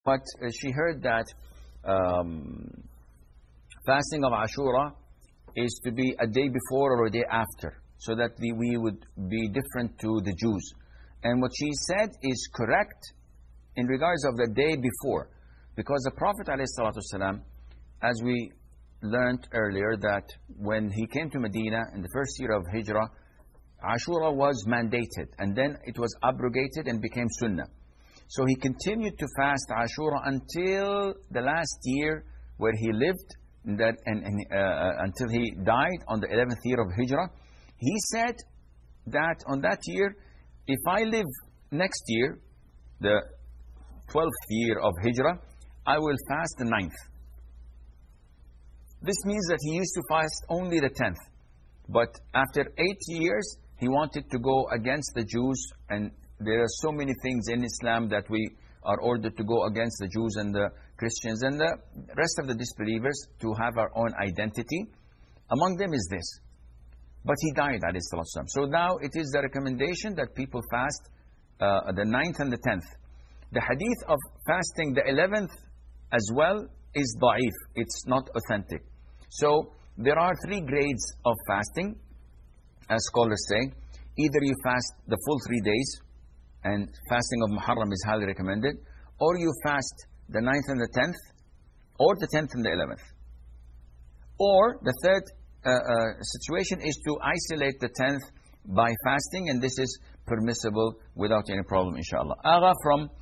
But she heard that fasting of Ashura is to be a day before or a day after, so that we would be different to the Jews. And what she said is correct in regards of the day before, because the Prophet ﷺ, as we learned earlier, that when he came to Medina in the first year of Hijrah, Ashura was mandated, and then it was abrogated and became Sunnah. So he continued to fast Ashura until the last year where he lived, until he died on the 11th year of Hijrah. He said that on that year, if I live next year, the 12th year of Hijrah, I will fast the 9th. This means that he used to fast only the 10th. But after 8 years, he wanted to go against the Jews, and there are so many things in Islam that we are ordered to go against the Jews and the Christians and the rest of the disbelievers to have our own identity. Among them is this. But he died, alayhi salatu wasalam. So now it is the recommendation that people fast the 9th and the 10th. The hadith of fasting the 11th as well is da'if. It's not authentic. So there are 3 grades of fasting, as scholars say. Either you fast the full 3 days, and fasting of Muharram is highly recommended, or you fast the 9th and the 10th, or the 10th and the 11th. Or the third situation is to isolate the 10th by fasting, and this is permissible without any problem, inshallah. Agha from